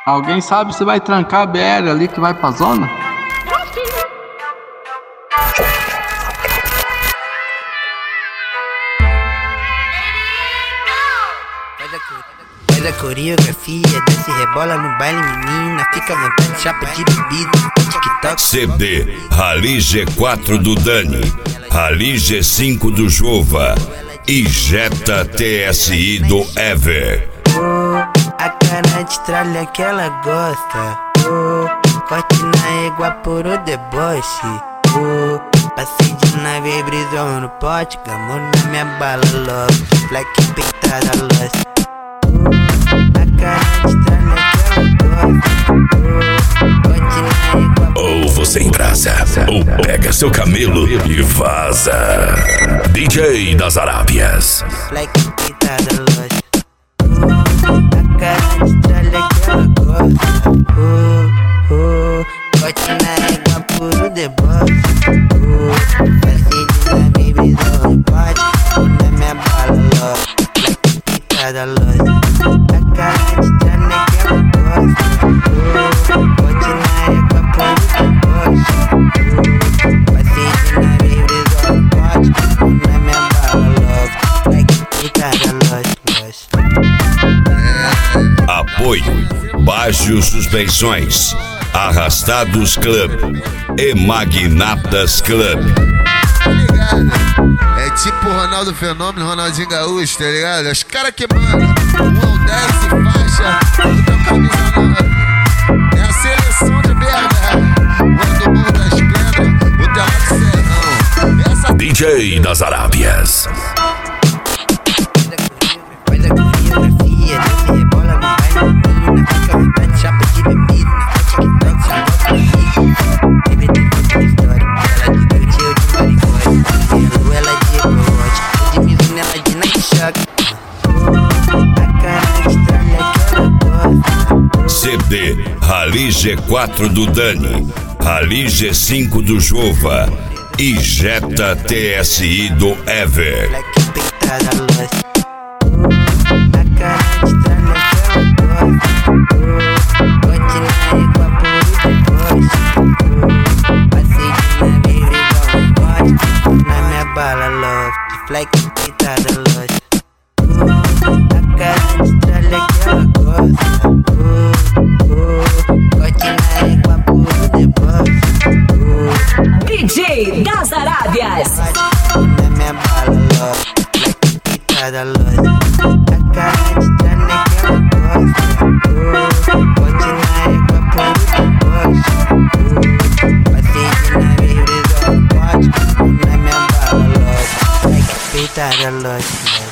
Alguém sabe se vai trancar a BR ali que vai pra zona? Faz a coreografia, desce, rebola no baile, menina. Fica à vontade, chapa de bebida, TikTok. CD Rally G4 do Dani, Rally G5 do Jova e Jetta TSI do Ever. A cara de tralha que ela gosta. Forte na égua por o deboche. Passei de nave, brisão no pote. Gamou na minha bala logo. Black peitada lost. A cara de tralha que ela gosta. Forte na égua. Ou você embrasa, ou pega seu camelo e vaza. DJ das Arábias. Black peitada lost. A cara de tralha que ela gosta. Bote na égua por o deboche. Passei de nave, brisou no pote. Na minha bala logo. Black peitada lost. A cara de tralha que ela gosta. Bote na égua por o deboche. Passei de nave, brisou no pote. Na minha bala logo. Black peitada lost. Apoio Baixo Suspensões, Arrastados Club e Magnatas Club. Tá ligado? É tipo Ronaldo Fenômeno, Ronaldinho Gaúcho, tá ligado? Os caras que mandam 1 ao 10 e faixa, outra camisa 9. É a seleção de BH. Quando o mundo das pedras, o telado serrão. Essa DJ das Arábias. Faz a coreografia, desce, rebola no baile, menina. Fica à vontade, chapa de bebida. TikTok, só gosta comigo. Bebê tem pouca história. Ela divertiu de maricóide. Ela de ecote. De miso nela de Nike Shock. A cara de tralha que ela gosta. CD Rally G4 do Dani, Rally G5 do Jova e Jetta TSI do Ever. Black peitada lost. A cara de tralha que ela gosta. Bote na égua por o deboche. Passei de nave, brisou no pote. Na minha bala loft. Black peitada lost. A cara de tralha que ela gosta. Bote na égua por o deboche. DJ das Arábias. Na minha bala loft. Black peitada lost. A cara de tralha que ela gosta. Bote na égua por o deboche. Passei de nave, brisou no pote. Na minha bala lost. Black peitada lost.